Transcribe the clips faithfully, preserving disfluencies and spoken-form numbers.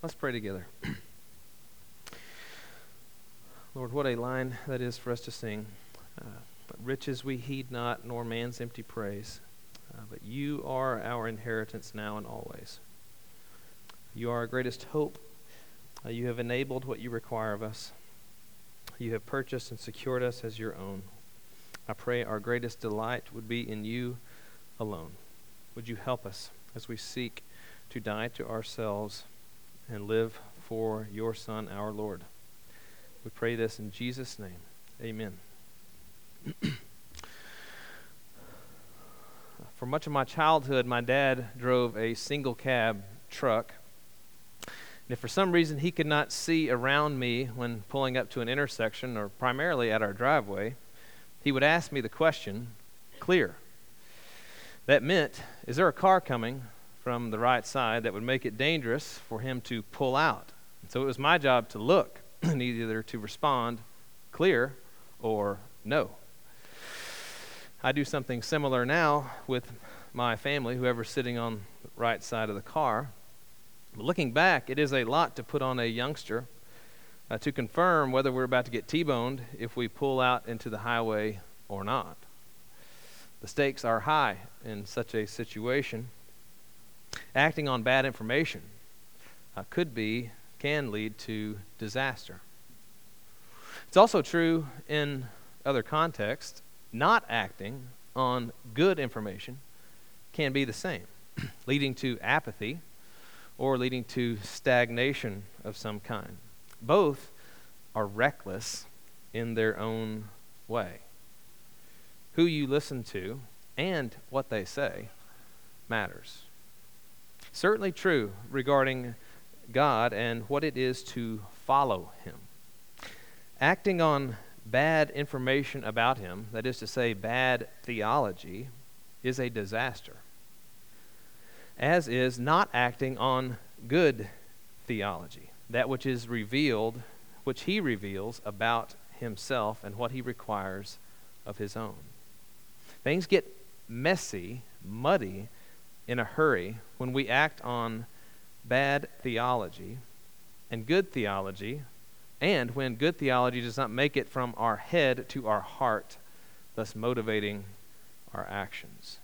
Let's pray together. Lord, what a line that is for us to sing. Uh, but riches we heed not, nor man's empty praise. Uh, but you are our inheritance now and always. You are our greatest hope. Uh, you have enabled what you require of us. You have purchased and secured us as your own. I pray our greatest delight would be in you alone. Would you help us as we seek to die to ourselves and live for your Son, our Lord. We pray this in Jesus' name. Amen. For much of my childhood, my dad drove a single cab truck. And if for some reason he could not see around me when pulling up to an intersection, or primarily at our driveway, he would ask me the question, clear. That meant, is there a car coming from the right side that would make it dangerous for him to pull out? And so it was my job to look and either to respond clear or no. I do something similar now with my family, whoever's sitting on the right side of the car. But looking back, it is a lot to put on a youngster uh, to confirm whether we're about to get T-boned if we pull out into the highway or not. The stakes are high in such a situation. Acting on bad information uh, could be, can lead to disaster. It's also true in other contexts. Not acting on good information can be the same, leading to apathy or leading to stagnation of some kind. Both are reckless in their own way. Who you listen to and what they say matters. Certainly true regarding God and what it is to follow him. Acting on bad information about him, that is to say bad theology, is a disaster. As is not acting on good theology, that which is revealed, which he reveals about himself and what he requires of his own. Things get messy, muddy in a hurry when we act on bad theology and good theology, and when good theology does not make it from our head to our heart, thus motivating our actions.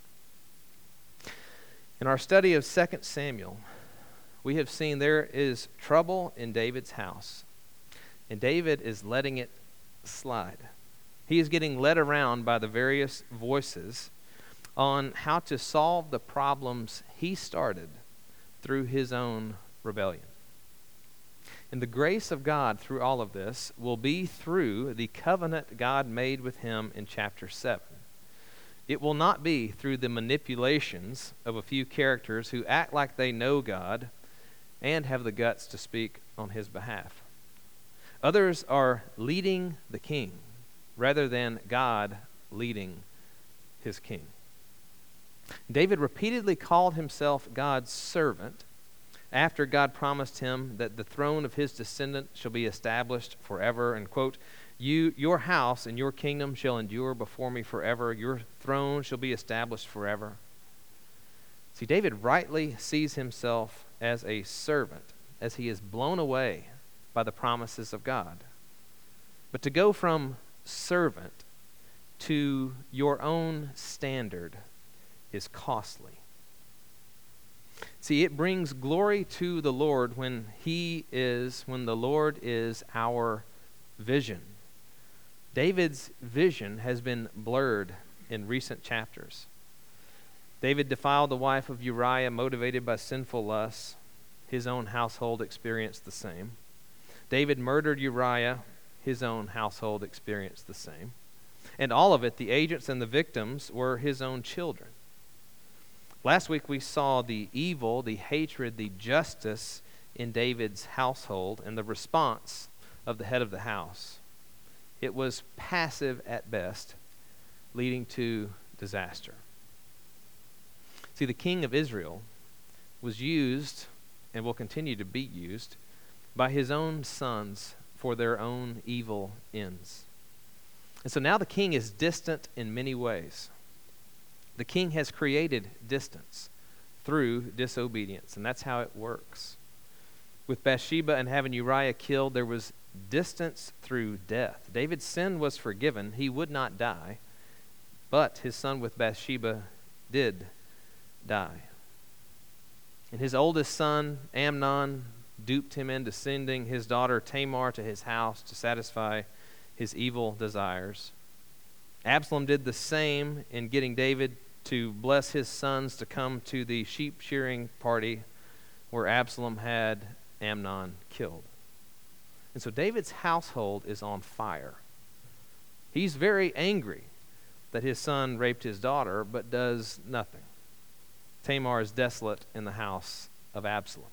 In our study of Second Samuel, we have seen there is trouble in David's house, and David is letting it slide. He is getting led around by the various voices on how to solve the problems he started through his own rebellion. And the grace of God through all of this will be through the covenant God made with him in chapter seven. It will not be through the manipulations of a few characters who act like they know God and have the guts to speak on his behalf. Others are leading the king rather than God leading his king. David repeatedly called himself God's servant after God promised him that the throne of his descendant shall be established forever, and quote, "You, your house and your kingdom shall endure before me forever. Your throne shall be established forever." See, David rightly sees himself as a servant as he is blown away by the promises of God. But to go from servant to your own standard is costly. See, it brings glory to the Lord when he is, when the Lord is our vision. David's vision has been blurred in recent chapters. David defiled the wife of Uriah, motivated by sinful lusts. His own household experienced the same. David murdered Uriah. His own household experienced the same. And all of it, the agents and the victims, were his own children. Last week we saw the evil, the hatred, the justice in David's household and the response of the head of the house. It was passive at best, leading to disaster. See, the king of Israel was used and will continue to be used by his own sons for their own evil ends. And so now the king is distant in many ways. The king has created distance through disobedience, and that's how it works. with Bathsheba and having Uriah killed, there was distance through death. David's sin was forgiven. He would not die, but his son with Bathsheba did die. And his oldest son, Amnon, duped him into sending his daughter Tamar to his house to satisfy his evil desires. Absalom did the same in getting David to bless his sons to come to the sheep shearing party where Absalom had Amnon killed. And so David's household is on fire. He's very angry that his son raped his daughter, but does nothing. Tamar is desolate in the house of Absalom.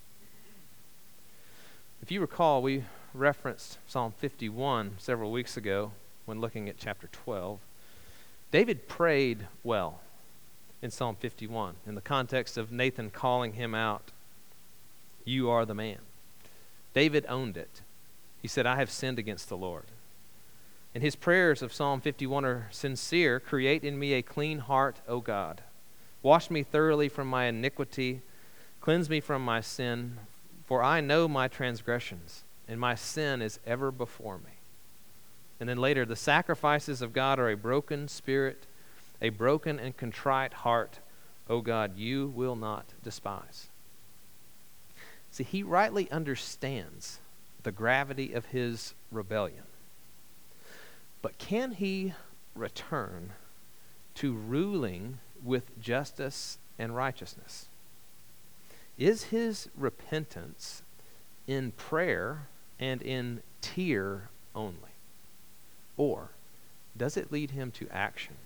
If you recall, we referenced Psalm fifty-one several weeks ago when looking at chapter twelve. David prayed well in Psalm fifty-one in the context of Nathan calling him out. You are the man. David owned it. He said, I have sinned against the Lord. And his prayers of Psalm fifty-one are sincere. Create in me a clean heart, O God. Wash me thoroughly from my iniquity. Cleanse me from my sin. For I know my transgressions, and my sin is ever before me. And then later, the sacrifices of God are a broken spirit, a broken and contrite heart, O God, you will not despise. See, he rightly understands the gravity of his rebellion. But can he return to ruling with justice and righteousness? Is his repentance in prayer and in tear only? Or does it lead him to action?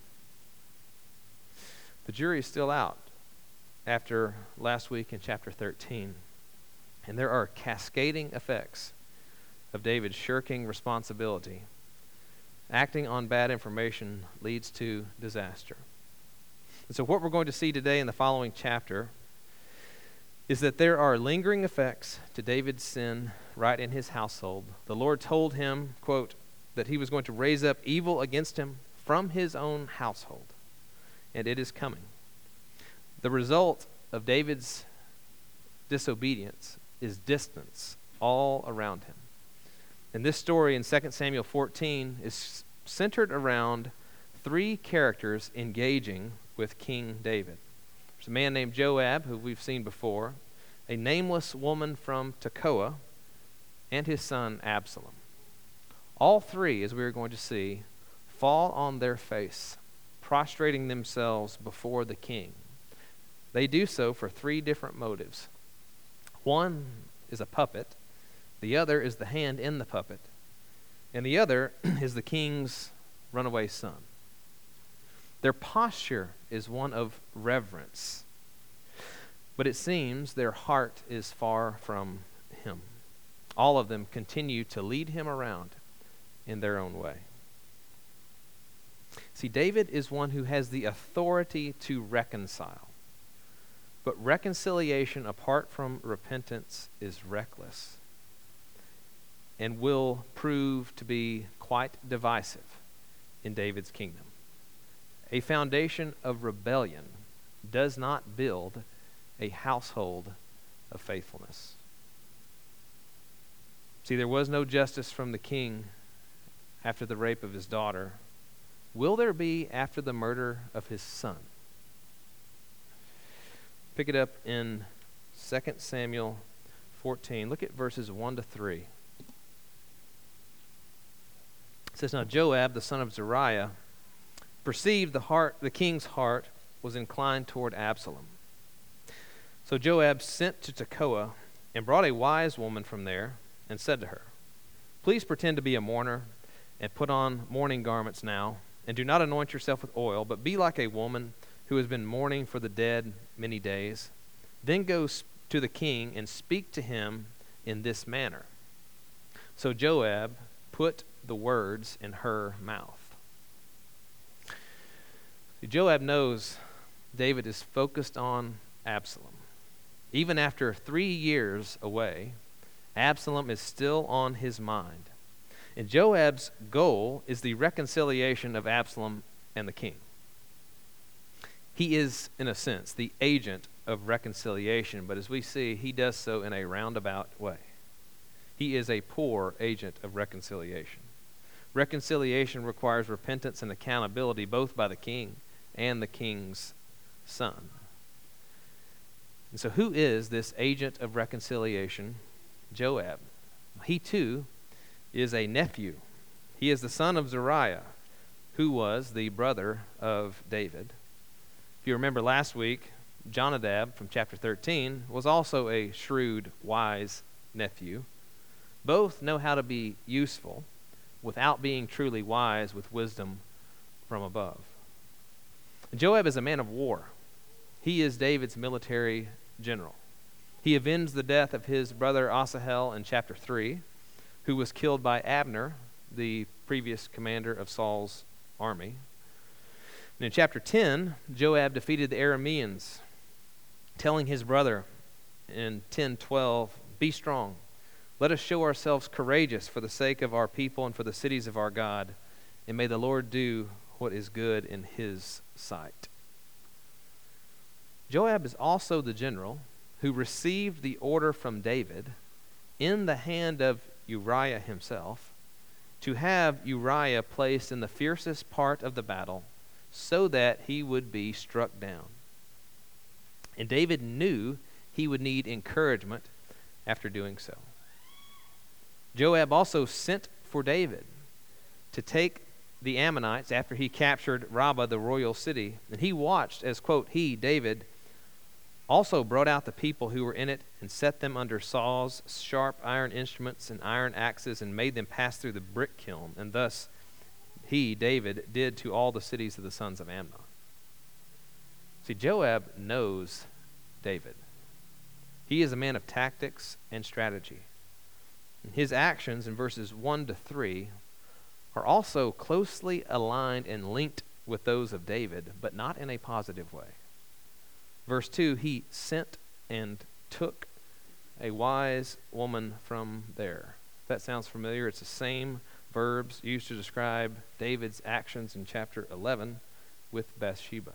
The jury is still out after last week in chapter thirteen. And there are cascading effects of David shirking responsibility. Acting on bad information leads to disaster. And so what we're going to see today in the following chapter is that there are lingering effects to David's sin right in his household. The Lord told him, quote, that he was going to raise up evil against him from his own household. And it is coming. The result of David's disobedience is distance all around him. And this story in Second Samuel fourteen is centered around three characters engaging with King David. There's a man named Joab, who we've seen before, a nameless woman from Tekoa, and his son Absalom. All three, as we're going to see, fall on their face, prostrating themselves before the king. They do so for three different motives. One is a puppet, the other is the hand in the puppet, and the other is the king's runaway son. Their posture is one of reverence, but it seems their heart is far from him. All of them continue to lead him around in their own way. See, David is one who has the authority to reconcile, but reconciliation apart from repentance is reckless and will prove to be quite divisive in David's kingdom. A foundation of rebellion does not build a household of faithfulness. See, there was no justice from the king after the rape of his daughter. Will there be after the murder of his son? Pick it up in Second Samuel fourteen. Look at verses one to three. It says, Now Joab, the son of Zeruiah, perceived the heart, the king's heart was inclined toward Absalom. So Joab sent to Tekoa and brought a wise woman from there and said to her, Please pretend to be a mourner and put on mourning garments now, and do not anoint yourself with oil, but be like a woman who has been mourning for the dead many days. Then go to the king and speak to him in this manner. So Joab put the words in her mouth. Joab knows David is focused on Absalom. Even after three years away, Absalom is still on his mind. And Joab's goal is the reconciliation of Absalom and the king. He is, in a sense, the agent of reconciliation, but as we see, he does so in a roundabout way. He is a poor agent of reconciliation. Reconciliation requires repentance and accountability both by the king and the king's son. And so who is this agent of reconciliation? Joab. He too is a nephew. He is the son of Zeruiah, who was the brother of David. If you remember last week, Jonadab from chapter thirteen was also a shrewd, wise nephew. Both know how to be useful without being truly wise with wisdom from above. Joab is a man of war. He is David's military general. He avenged the death of his brother Asahel in chapter three, who was killed by Abner, the previous commander of Saul's army. And in chapter ten, Joab defeated the Arameans, telling his brother in ten twelve, "Be strong. Let us show ourselves courageous for the sake of our people and for the cities of our God, and may the Lord do what is good in his sight." Joab is also the general who received the order from David in the hand of Uriah himself to have Uriah placed in the fiercest part of the battle so that he would be struck down. And David knew he would need encouragement after doing so. Joab also sent for David to take the Ammonites after he captured Rabbah, the royal city. And he watched as, quote, he, David, also brought out the people who were in it and set them under saws, sharp iron instruments, and iron axes, and made them pass through the brick kiln. And thus he, David, did to all the cities of the sons of Amnon. See, Joab knows David. He is a man of tactics and strategy. And his actions in verses one to three are also closely aligned and linked with those of David, but not in a positive way. Verse two, he sent and took a wise woman from there. If that sounds familiar, it's the same verbs used to describe David's actions in chapter eleven with Bathsheba.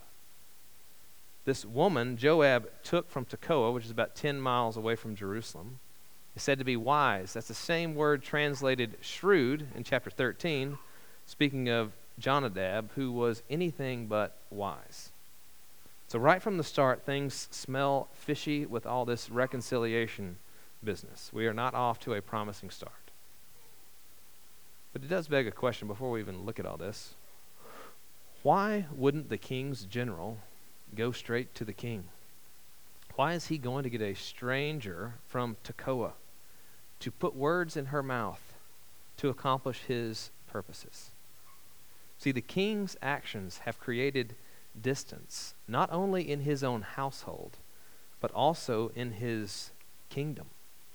This woman Joab took from Tekoa, which is about ten miles away from Jerusalem, is said to be wise. That's the same word translated shrewd in chapter thirteen, speaking of Jonadab, who was anything but wise. So right from the start, things smell fishy with all this reconciliation business. We are not off to a promising start. But it does beg a question before we even look at all this. Why wouldn't the king's general go straight to the king? Why is he going to get a stranger from Tekoa to put words in her mouth to accomplish his purposes? See, the king's actions have created distance, not only in his own household, but also in his kingdom.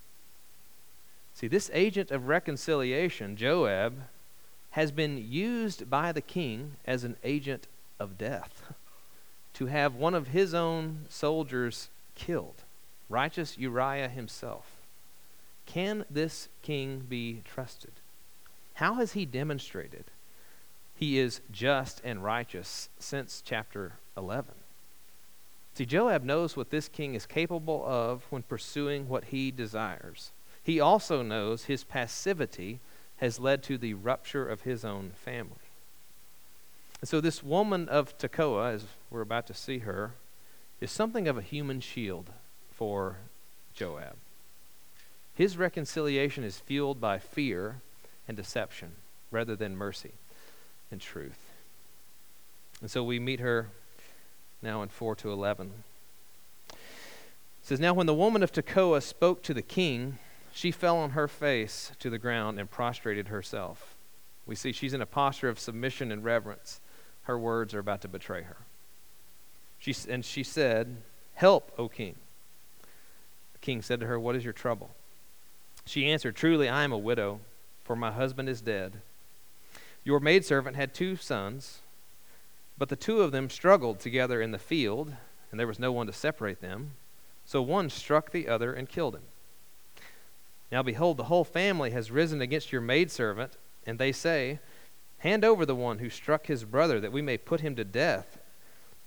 See, this agent of reconciliation, Joab, has been used by the king as an agent of death to have one of his own soldiers killed, righteous Uriah himself. Can this king be trusted? How has he demonstrated he is just and righteous since chapter eleven? See, Joab knows what this king is capable of when pursuing what he desires. He also knows his passivity has led to the rupture of his own family. And so this woman of Tekoa, as we're about to see her, is something of a human shield for Joab. His reconciliation is fueled by fear and deception rather than mercy and truth. And so we meet her now in four to eleven. It says, "Now when the woman of Tekoa spoke to the king, she fell on her face to the ground and prostrated herself." We see she's in a posture of submission and reverence. Her words are about to betray her. She, and she said, "Help, O king." The king said to her, "What is your trouble?" She answered, "Truly I am a widow, for my husband is dead. Your maidservant had two sons, but the two of them struggled together in the field, and there was no one to separate them. So one struck the other and killed him. Now behold, the whole family has risen against your maidservant, and they say, 'Hand over the one who struck his brother, that we may put him to death,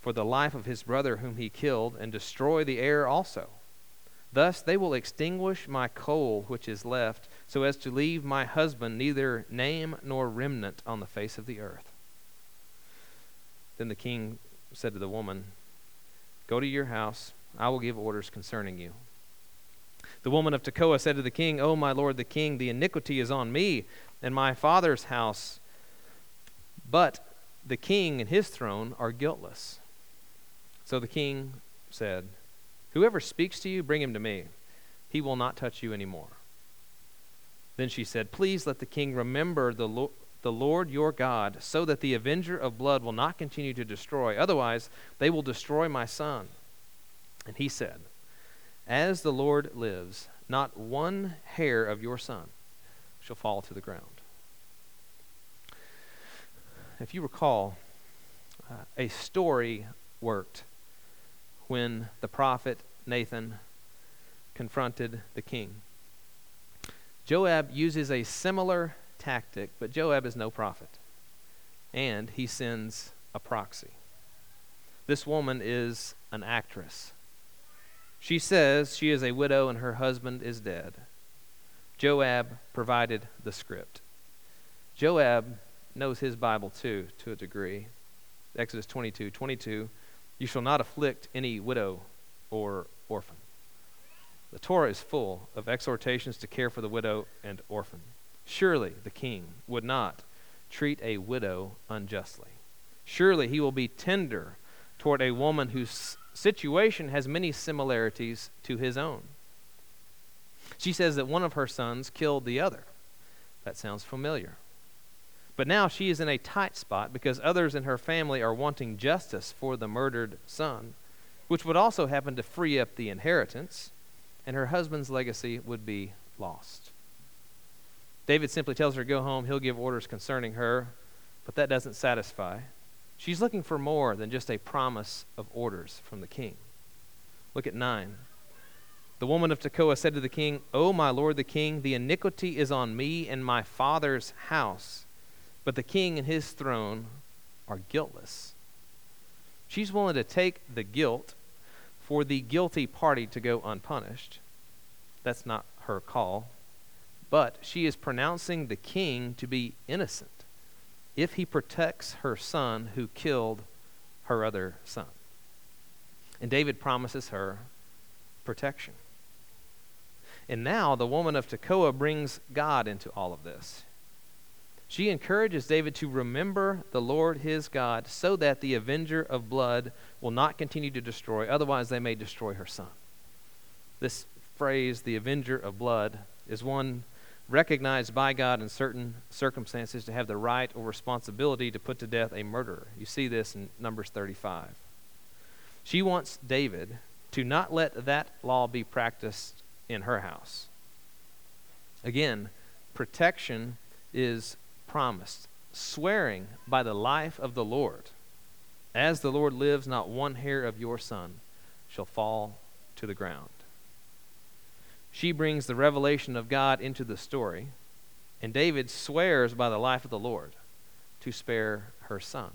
for the life of his brother whom he killed, and destroy the heir also. Thus they will extinguish my coal which is left, so as to leave my husband neither name nor remnant on the face of the earth." Then the king said to the woman, "Go to your house. I will give orders concerning you." The woman of Tekoa said to the king, "O my lord the king, the iniquity is on me and my father's house, but the king and his throne are guiltless." So the king said, "Whoever speaks to you, bring him to me. He will not touch you anymore." Then she said, "Please let the king remember the, Lo- the Lord your God, so that the avenger of blood will not continue to destroy. Otherwise, they will destroy my son." And he said, "As the Lord lives, not one hair of your son shall fall to the ground." If you recall, uh, a story worked when the prophet Nathan confronted the king. Joab uses a similar tactic, but Joab is no prophet, and he sends a proxy. This woman is an actress. She says she is a widow and her husband is dead. Joab provided the script. Joab knows his Bible too, to a degree. Exodus twenty-two twenty-two, "You shall not afflict any widow or orphan." The Torah is full of exhortations to care for the widow and orphan. Surely the king would not treat a widow unjustly. Surely he will be tender toward a woman whose situation has many similarities to his own. She says that one of her sons killed the other. That sounds familiar. But now she is in a tight spot because others in her family are wanting justice for the murdered son, which would also happen to free up the inheritance, and her husband's legacy would be lost. David simply tells her to go home. He'll give orders concerning her, but that doesn't satisfy. She's looking for more than just a promise of orders from the king. Look at nine. The woman of Tekoa said to the king, "O my lord the king, the iniquity is on me and my father's house, but the king and his throne are guiltless." She's willing to take the guilt for the guilty party to go unpunished. That's not her call. But she is pronouncing the king to be innocent if he protects her son who killed her other son. And David promises her protection. And now the woman of Tekoa brings God into all of this. She encourages David to remember the Lord his God so that the avenger of blood will not continue to destroy, otherwise they may destroy her son. This phrase, the avenger of blood, is one recognized by God in certain circumstances to have the right or responsibility to put to death a murderer. You see this in Numbers thirty-five. She wants David to not let that law be practiced in her house. Again, protection is promised, swearing by the life of the Lord, "As the Lord lives, not one hair of your son shall fall to the ground." She brings the revelation of God into the story, and David swears by the life of the Lord to spare her son.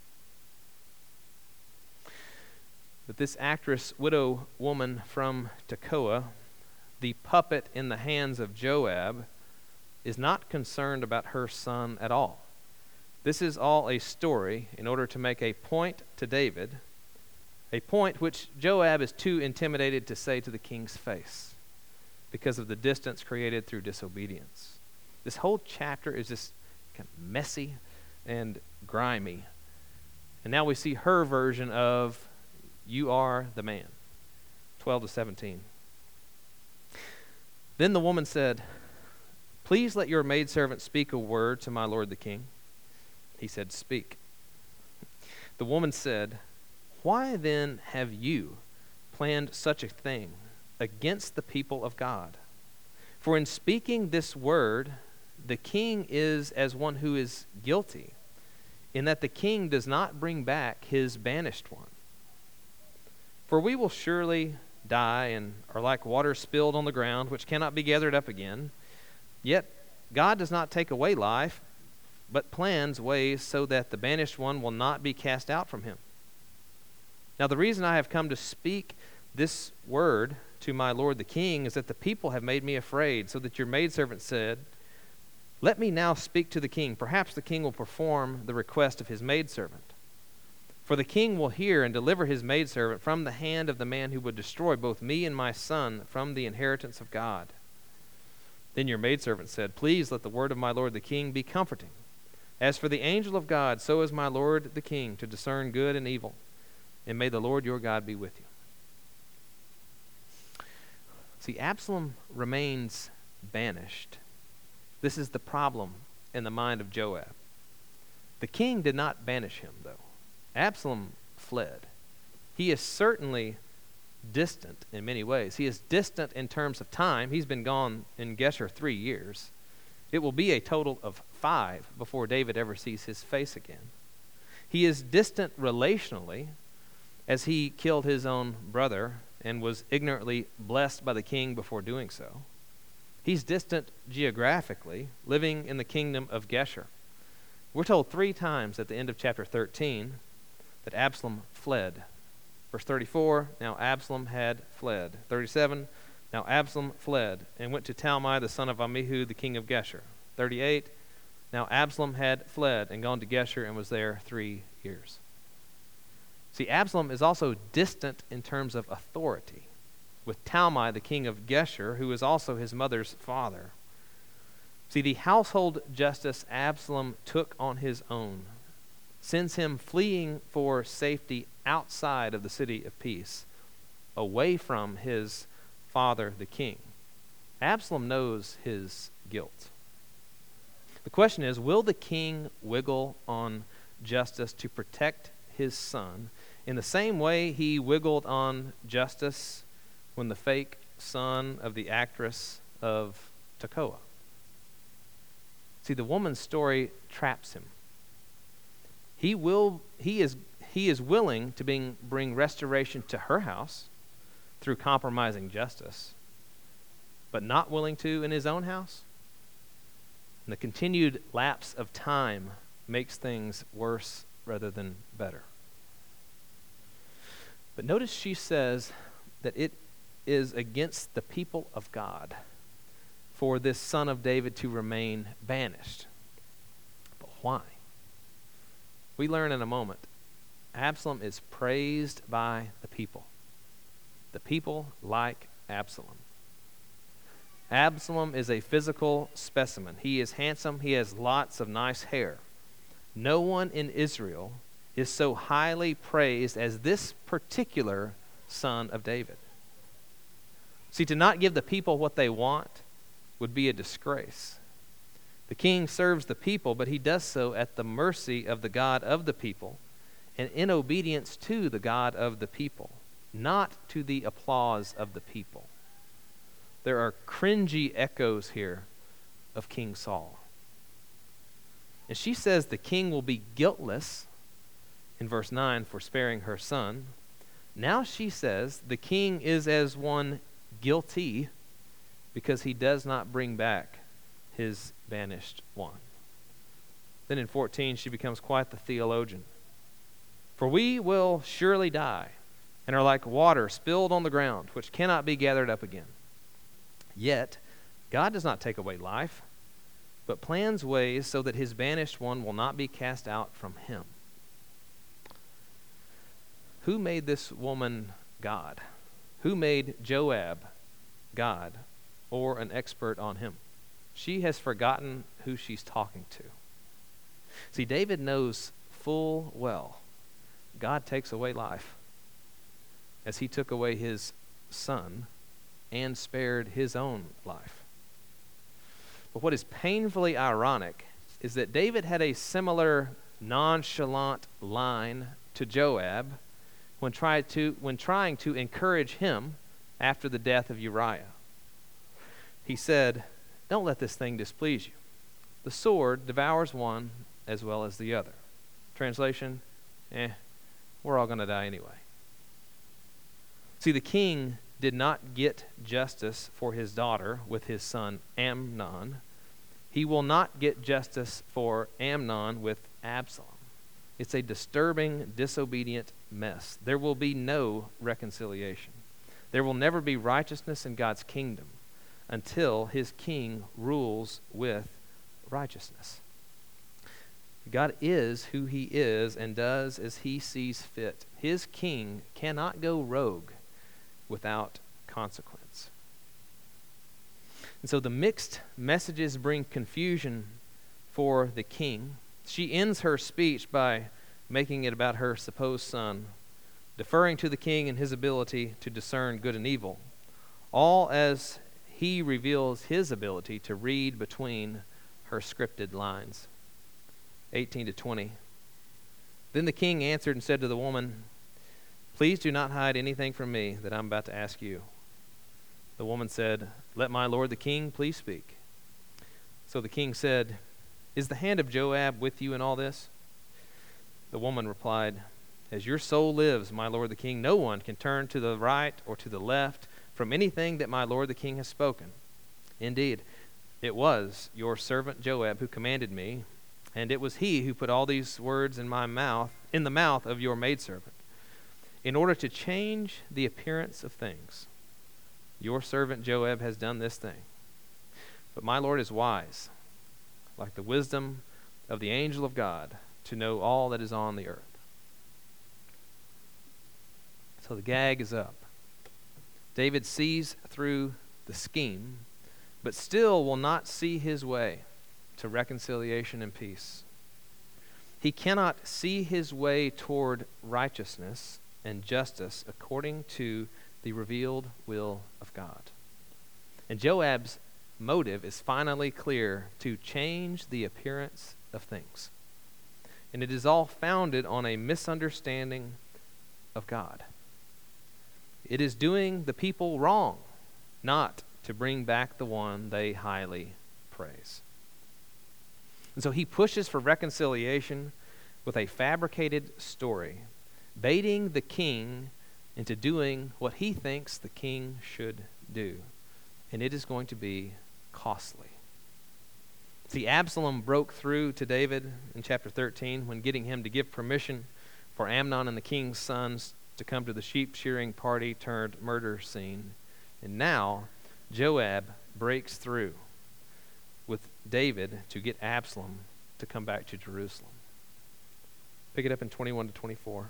But this actress, widow woman from Tekoa, the puppet in the hands of Joab, is not concerned about her son at all. This is all a story in order to make a point to David, a point which Joab is too intimidated to say to the king's face because of the distance created through disobedience. This whole chapter is just kind of messy and grimy. And now we see her version of "You are the man." twelve to seventeen. Then the woman said, "Please let your maidservant speak a word to my lord the king." He said, "Speak." The woman said, "Why then have you planned such a thing against the people of God? For in speaking this word, the king is as one who is guilty, in that the king does not bring back his banished one. For we will surely die and are like water spilled on the ground, which cannot be gathered up again. Yet God does not take away life, but plans ways so that the banished one will not be cast out from him. Now the reason I have come to speak this word to my lord the king is that the people have made me afraid, so that your maidservant said, let me now speak to the king. Perhaps the king will perform the request of his maidservant. For the king will hear and deliver his maidservant from the hand of the man who would destroy both me and my son from the inheritance of God. Then your maidservant said, please let the word of my lord the king be comforting. As for the angel of God, so is my lord the king to discern good and evil. And may the Lord your God be with you. See, Absalom remains banished. This is the problem in the mind of Joab. The king did not banish him, though. Absalom fled. He is certainly distant in many ways. He is distant in terms of time. He's been gone in Geshur three years. It will be a total of five before David ever sees his face again. He is distant relationally, as he killed his own brother and was ignorantly blessed by the king before doing so. He's distant geographically, living in the kingdom of Geshur. We're told three times at the end of chapter thirteen that Absalom fled. Verse thirty-four, now Absalom had fled. thirty-seven, now Absalom fled and went to Talmai the son of Ammihud, the king of Geshur. thirty-eight, now Absalom had fled and gone to Geshur and was there three years. See, Absalom is also distant in terms of authority, with Talmai, the king of Geshur, who is also his mother's father. See, the household justice Absalom took on his own sends him fleeing for safety outside of the city of peace, away from his father, the king. Absalom knows his guilt. The question is, will the king wiggle on justice to protect his son in the same way he wiggled on justice when the fake son of the actress of Tekoa? See, the woman's story traps him. He will. He is. He is willing to bring, bring restoration to her house through compromising justice, but not willing to in his own house. And the continued lapse of time makes things worse rather than better. But notice she says that it is against the people of God for this son of David to remain banished. But why? We learn in a moment. Absalom is praised by the people. The people like Absalom. Absalom is a physical specimen. He is handsome. He has lots of nice hair. No one in Israel is so highly praised as this particular son of David. See, to not give the people what they want would be a disgrace. The king serves the people, but he does so at the mercy of the God of the people and in obedience to the God of the people, not to the applause of the people. There are cringy echoes here of King Saul. And she says the king will be guiltless in verse nine for sparing her son. Now she says the king is as one guilty because he does not bring back his banished one. Then in fourteen she becomes quite the theologian. For we will surely die and are like water spilled on the ground, which cannot be gathered up again. Yet God does not take away life, but plans ways so that his banished one will not be cast out from him. Who made this woman God? Who made Joab God or an expert on him? She has forgotten who she's talking to. See, David knows full well God takes away life, as he took away his son and spared his own life. But what is painfully ironic is that David had a similar nonchalant line to Joab when, tried to, when trying to encourage him after the death of Uriah. He said, "Don't let this thing displease you. The sword devours one as well as the other." Translation, eh, we're all going to die anyway. See, the king did not get justice for his daughter with his son Amnon. He will not get justice for Amnon with Absalom. It's a disturbing, disobedient mess. There will be no reconciliation. There will never be righteousness in God's kingdom until his king rules with righteousness. God is who he is and does as he sees fit. His king cannot go rogue without consequence. And so the mixed messages bring confusion for the king. She ends her speech by making it about her supposed son, deferring to the king and his ability to discern good and evil, all as he reveals his ability to read between her scripted lines. eighteen to twenty. Then the king answered and said to the woman, "Please do not hide anything from me that I'm about to ask you." The woman said, "Let my lord the king please speak." So the king said, "Is the hand of Joab with you in all this?" The woman replied, "As your soul lives, my lord the king, no one can turn to the right or to the left from anything that my lord the king has spoken. Indeed, it was your servant Joab who commanded me, and it was he who put all these words in my mouth, in the mouth of your maidservant, in order to change the appearance of things. Your servant Joab has done this thing. But my Lord is wise, like the wisdom of the angel of God, to know all that is on the earth." So the gag is up. David sees through the scheme, but still will not see his way to reconciliation and peace. He cannot see his way toward righteousness and justice according to the revealed will of God. And Joab's motive is finally clear: to change the appearance of things. And it is all founded on a misunderstanding of God. It is doing the people wrong, not to bring back the one they highly praise. And so he pushes for reconciliation with a fabricated story, baiting the king into doing what he thinks the king should do. And it is going to be costly. See, Absalom broke through to David in chapter thirteen when getting him to give permission for Amnon and the king's sons to come to the sheep shearing party turned murder scene. And now Joab breaks through with David to get Absalom to come back to Jerusalem. Pick it up in twenty-one to twenty-four.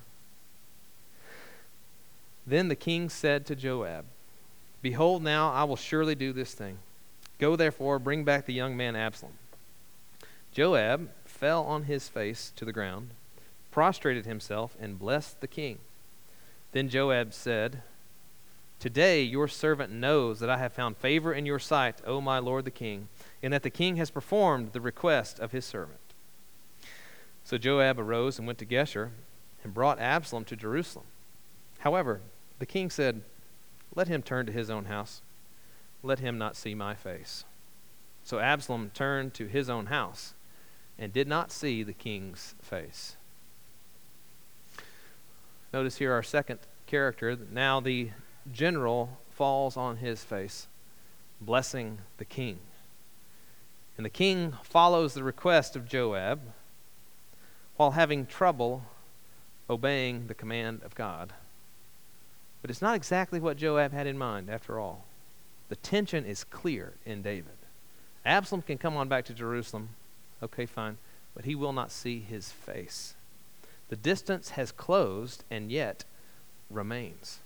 Then the king said to Joab, "Behold, now I will surely do this thing. Go therefore, bring back the young man Absalom." Joab fell on his face to the ground, prostrated himself, and blessed the king. Then Joab said, "Today your servant knows that I have found favor in your sight, O my lord the king, and that the king has performed the request of his servant." So Joab arose and went to Geshur and brought Absalom to Jerusalem. However, the king said, "Let him turn to his own house. Let him not see my face." So Absalom turned to his own house and did not see the king's face. Notice here our second character. Now the general falls on his face, blessing the king. And the king follows the request of Joab while having trouble obeying the command of God. But it's not exactly what Joab had in mind, after all. The tension is clear in David. Absalom can come on back to Jerusalem. Okay, fine. But he will not see his face. The distance has closed and yet remains.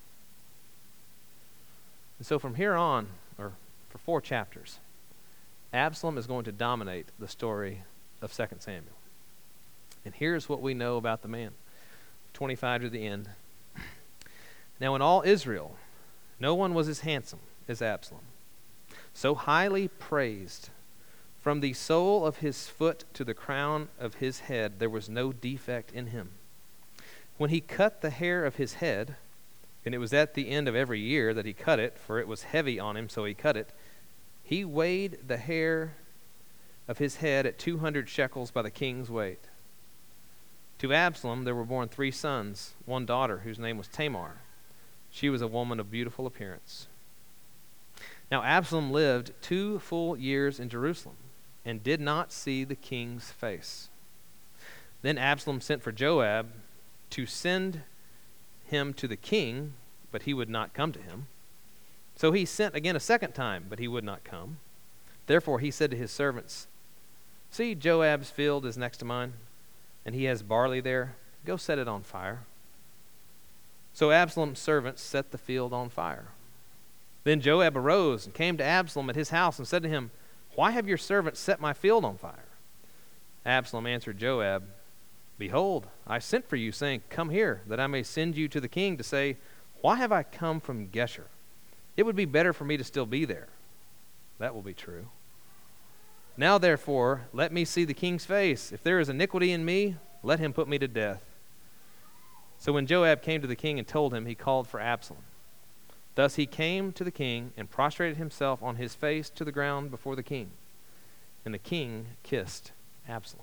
And so from here on, or for four chapters, Absalom is going to dominate the story of Second Samuel. And here's what we know about the man. twenty-five to the end. Now in all Israel, no one was as handsome as Absalom, so highly praised. From the sole of his foot to the crown of his head, there was no defect in him. When he cut the hair of his head, and it was at the end of every year that he cut it, for it was heavy on him, so he cut it, he weighed the hair of his head at two hundred shekels by the king's weight. To Absalom there were born three sons, one daughter whose name was Tamar. She was a woman of beautiful appearance. Now Absalom lived two full years in Jerusalem and did not see the king's face. Then Absalom sent for Joab to send him to the king, but he would not come to him. So he sent again a second time, but he would not come. Therefore he said to his servants, "See, Joab's field is next to mine, and he has barley there. Go set it on fire." So Absalom's servants set the field on fire. Then Joab arose and came to Absalom at his house and said to him, "Why have your servants set my field on fire?" Absalom answered Joab, "Behold, I sent for you, saying, 'Come here, that I may send you to the king to say, why have I come from Geshur? It would be better for me to still be there.' That will be true. Now therefore, let me see the king's face. If there is iniquity in me, let him put me to death." So when Joab came to the king and told him, he called for Absalom. Thus he came to the king and prostrated himself on his face to the ground before the king. And the king kissed Absalom.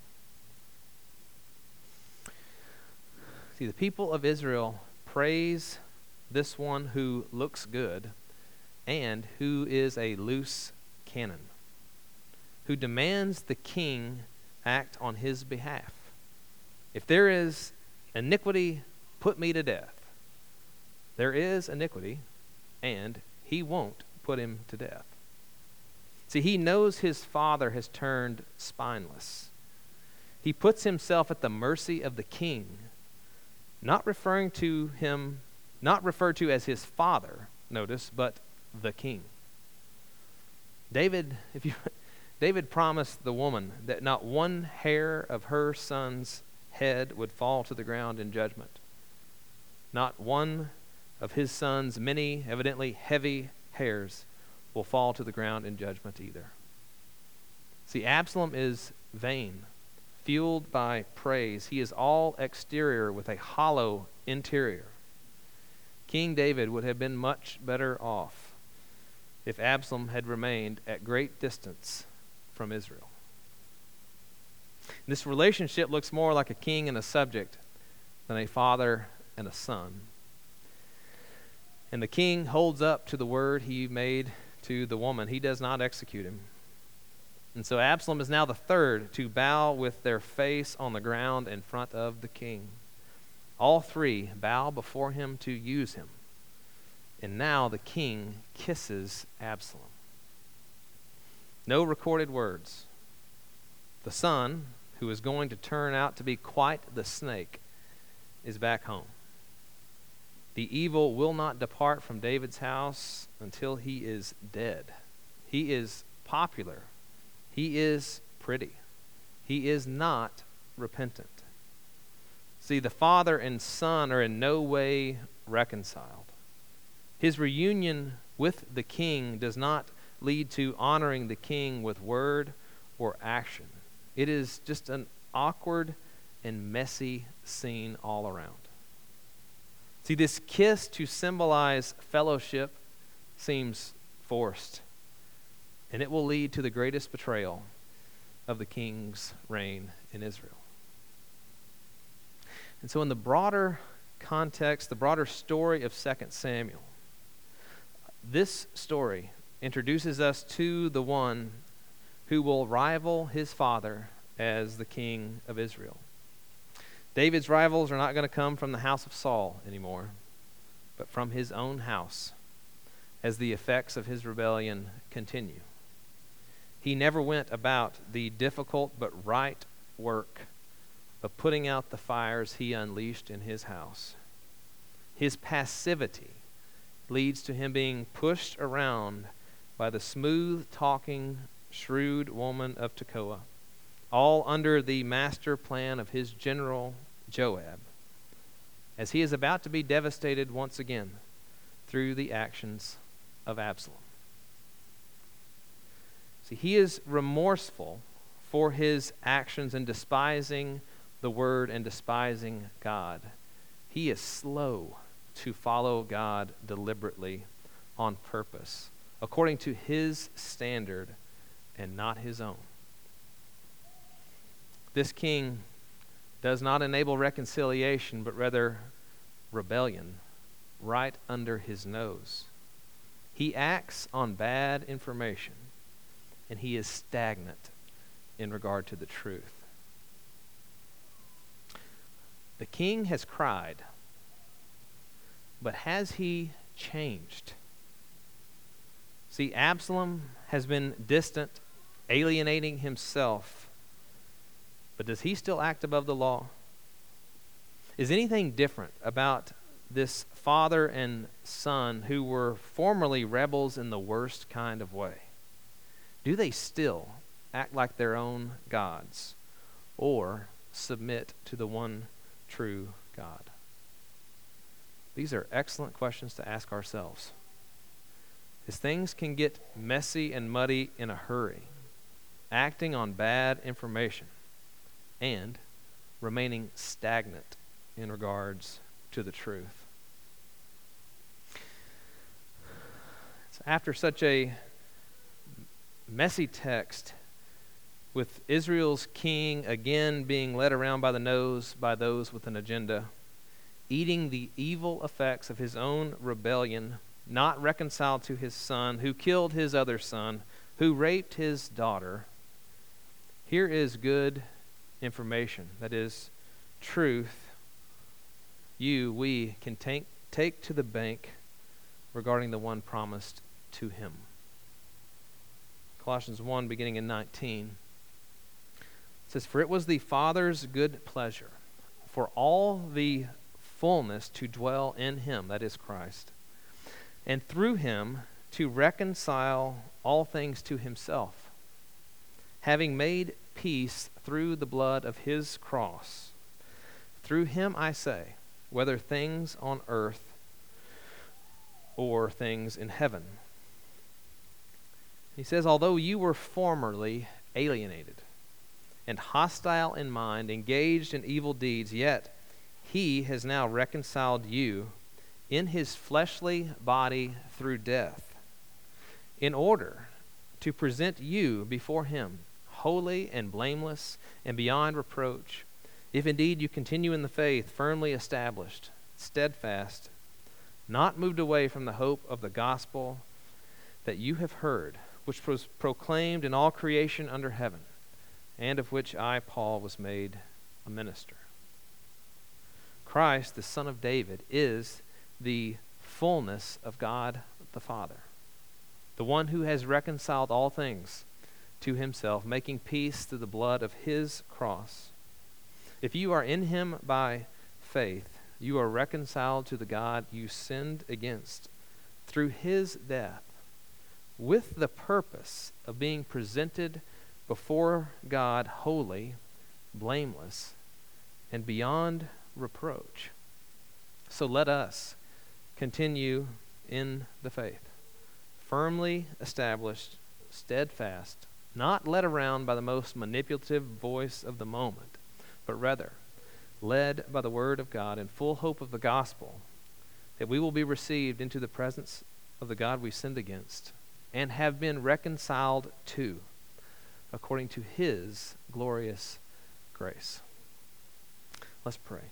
See, the people of Israel praise this one who looks good and who is a loose cannon, who demands the king act on his behalf. If there is iniquity, put me to death. There is iniquity, and he won't put him to death. See, he knows his father has turned spineless. He puts himself at the mercy of the king, not referring to him, not referred to as his father, notice, but the king. David, if you, David promised the woman that not one hair of her son's head would fall to the ground in judgment. Not one of his son's many, evidently heavy hairs will fall to the ground in judgment either. See, Absalom is vain, fueled by praise. He is all exterior with a hollow interior. King David would have been much better off if Absalom had remained at great distance from Israel. This relationship looks more like a king and a subject than a father and a son. And the king holds up to the word he made to the woman. He does not execute him. And so Absalom is now the third to bow with their face on the ground in front of the king. All three bow before him to use him. And now the king kisses Absalom. No recorded words. The son, who is going to turn out to be quite the snake, is back home. The evil will not depart from David's house until he is dead. He is popular. He is pretty. He is not repentant. See, the father and son are in no way reconciled. His reunion with the king does not lead to honoring the king with word or action. It is just an awkward and messy scene all around. See, this kiss to symbolize fellowship seems forced, and it will lead to the greatest betrayal of the king's reign in Israel. And so in the broader context, the broader story of Second Samuel, this story introduces us to the one who will rival his father as the king of Israel. David's rivals are not going to come from the house of Saul anymore, but from his own house as the effects of his rebellion continue. He never went about the difficult but right work of putting out the fires he unleashed in his house. His passivity leads to him being pushed around by the smooth-talking, shrewd woman of Tekoa, all under the master plan of his general Joab, as he is about to be devastated once again through the actions of Absalom. See, he is remorseful for his actions in despising the word and despising God. He is slow to follow God deliberately on purpose, according to his standard and not his own. This king does not enable reconciliation, but rather rebellion right under his nose. He acts on bad information, and he is stagnant in regard to the truth. The king has cried, but has he changed? See, Absalom has been distant, alienating himself, but does he still act above the law? Is anything different about this father and son who were formerly rebels in the worst kind of way? Do they still act like their own gods or submit to the one true God? These are excellent questions to ask ourselves. As things can get messy and muddy in a hurry, acting on bad information and remaining stagnant in regards to the truth. So after such a messy text, with Israel's king again being led around by the nose by those with an agenda, eating the evil effects of his own rebellion, not reconciled to his son, who killed his other son, who raped his daughter, here is good information, that is, truth you, we can take, take to the bank regarding the one promised to him. Colossians one, beginning in nineteen, says, "For it was the Father's good pleasure for all the fullness to dwell in him," that is Christ, "and through him to reconcile all things to himself, having made peace through the blood of his cross. Through him, I say, whether things on earth or things in heaven." He says, "Although you were formerly alienated and hostile in mind, engaged in evil deeds, yet he has now reconciled you in his fleshly body through death, in order to present you before him holy and blameless and beyond reproach, if indeed you continue in the faith, firmly established, steadfast, not moved away from the hope of the gospel that you have heard, which was proclaimed in all creation under heaven, and of which I, Paul, was made a minister." Christ, the Son of David, is the fullness of God the Father, the one who has reconciled all things to himself, making peace through the blood of his cross. If you are in him by faith, you are reconciled to the God you sinned against through his death, with the purpose of being presented before God holy, blameless, and beyond reproach. So let us continue in the faith, firmly established, steadfast, not led around by the most manipulative voice of the moment, but rather led by the word of God in full hope of the gospel, that we will be received into the presence of the God we sinned against and have been reconciled to, according to his glorious grace. Let's pray.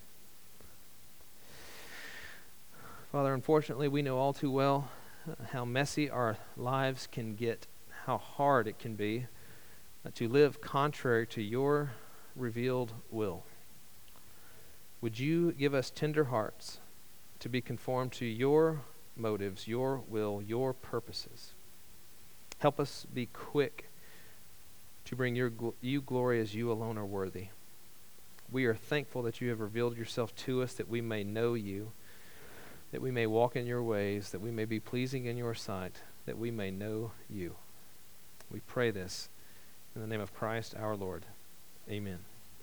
Father, unfortunately, we know all too well how messy our lives can get, how hard it can be uh, to live contrary to your revealed will. Would you give us tender hearts to be conformed to your motives, your will, your purposes? Help us be quick to bring your gl- you glory as you alone are worthy. We are thankful that you have revealed yourself to us, that we may know you, that we may walk in your ways, that we may be pleasing in your sight, that we may know you. We pray this in the name of Christ our Lord. Amen.